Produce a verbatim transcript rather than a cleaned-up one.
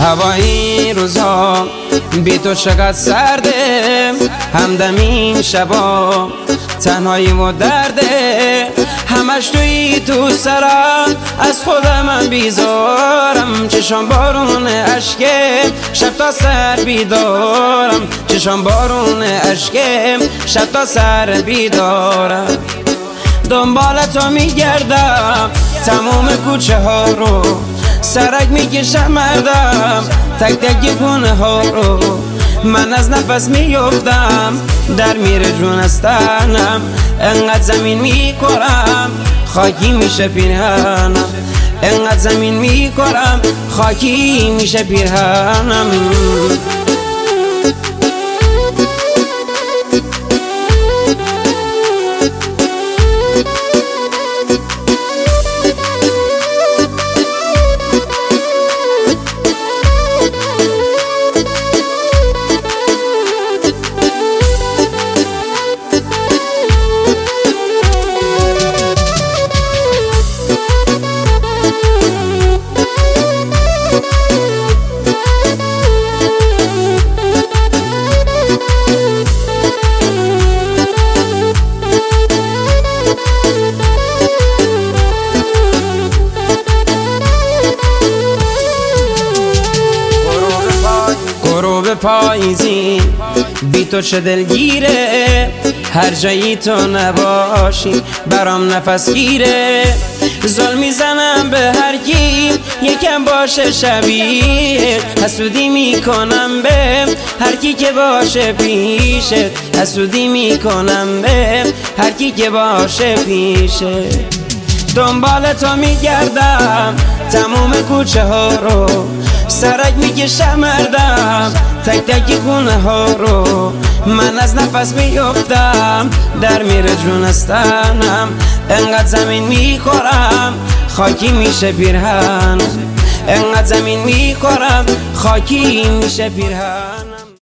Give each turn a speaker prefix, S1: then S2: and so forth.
S1: هوای روزها بی تو چقدر سرده، همدم این شبا تنهایی و درده، همش توی تو سرم از خودم من بیزارم، چشم بارون اشکه شب تا سر بیدارم، چشم بارون اشکه شب تا سر بیدارم. دنبال تو میگردم تمام کوچه ها رو، سرک میکشم مردم تک تک گونه ها رو، من از نفس میفتم در میره جون از تنم، انقدر زمین میکنم خاکی میشه پیرهنم، انقدر زمین میکنم خاکی میشه پیرهنم. غروب پاییزی بی تو چه دلگیره، هر جایی تو نباشی برام نفس گیره، ظلم میزنم به هر کی یکم باشه شبیه، حسودی میکنم به هر کی که باشه پیشه، حسودی میکنم به هر کی که باشه پیشه. دنبال تو میگردم تموم کوچه ها رو، سرک میکشم مردم تک تک خونه ها رو، من از نفس میفتم در میره جون از تنم، انقدر زمین میخورم خاکی میشه پیرهنم، انقدر زمین میخورم خاکی میشه پیرهنم.